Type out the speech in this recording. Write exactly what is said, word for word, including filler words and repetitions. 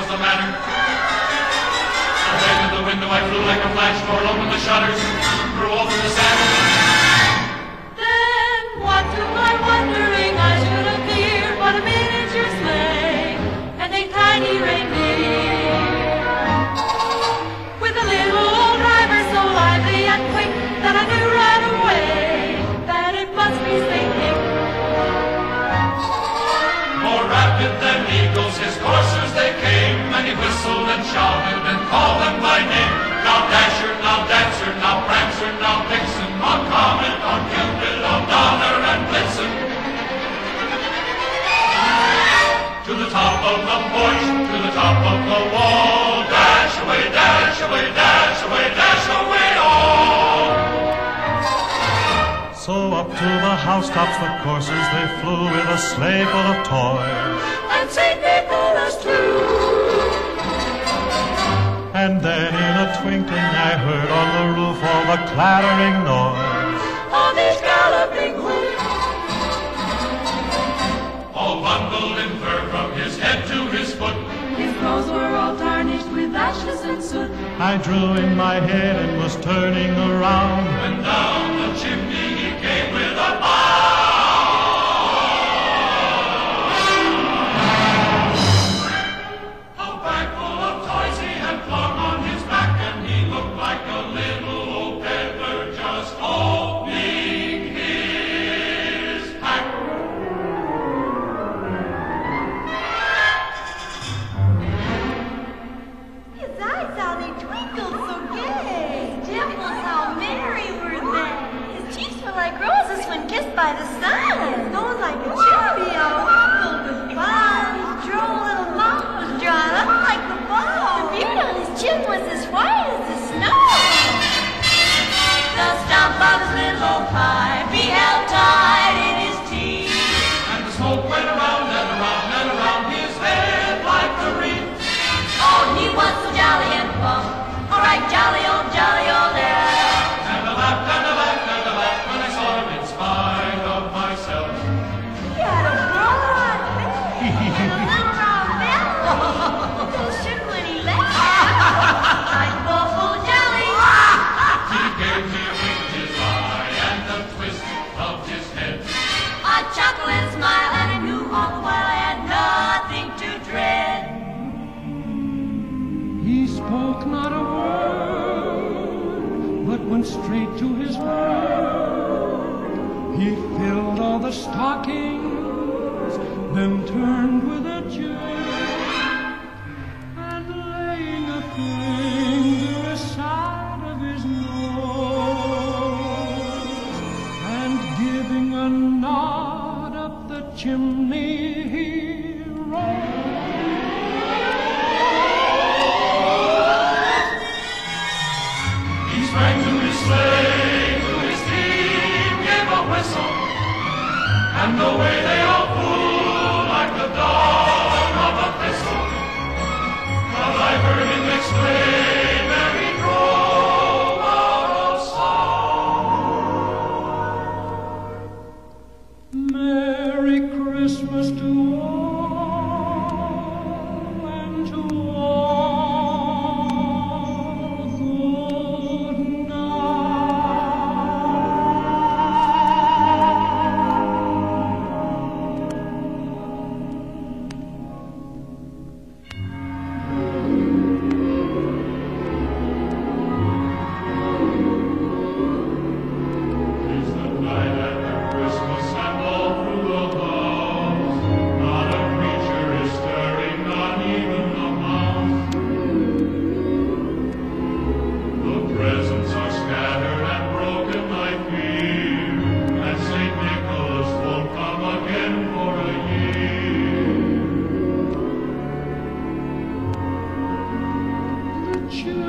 was the matter? I ran to the window, I flew like a flash, tore open the shutters, threw open the sash. Then what to my wondering I should appear but a miniature sleigh and a tiny reindeer, with a little old driver so lively and quick that I knew right away that it must be Saint Nick. More rapid than eagles, his coursers they came, and he whistled and shouted and called them by name. Now Dasher, now Dancer, now Prancer, now Vixen, on Comet, on Cupid, on Donner and Blitzen. To the top of the porch, to the top of the wall, dash away, dash away, dash away, dash away all. So up to the housetops the coursers they flew, with a sleigh full of toys, And Saint Nicholas too. and then in a twinkling I heard on the roof all the clattering noise On his galloping hoop, All bundled in fur from his head to his foot. his clothes were all tarnished with ashes and soot. I drew in my head and was turning around, And down the chimney he came with a bound. A bag full of toys he had flung on his back, and he looked like a little old peddler just opening his pack. His eyes, how they twinkled so gay. His dimples, how merry were they. His cheeks were like roses when kissed by the sun. His nose like a cherry, all filled with fun. His droll little mouth was drawn up like a bow. The beard on his chin was as white as the snow. The stump of his little pipe he held tight in his teeth. And the smoke went around and around and around his head like a wreath. Oh, he was so jolly and plump. All right, jolly old, jolly old elf. And I laughed and I laughed and I laughed when I saw him in spite of myself. He had a broad face and a little round belly. So shook when he laughed. Like buffalo jelly. He gave me a wink in his eye and a twist of his head. A chuckle and smile, and I knew all the while I had nothing to dread. He spoke not a word, but went straight to his work. He filled all the stockings, then turned with a jerk, and laying a finger aside of his nose, and giving a nod up the chimney, he rolled. He sprang to his sleigh, to his team, gave a whistle, and away they all flew like the dawn of a thistle. But I heard him exclaim ere he drove out of sight. Merry Christmas to all, and to all good Tis the night after Christmas, and all through the house not a creature is stirring, not even a mouse. The presents are scattered and broken, I fear, and Saint Nicholas won't come again for a year. The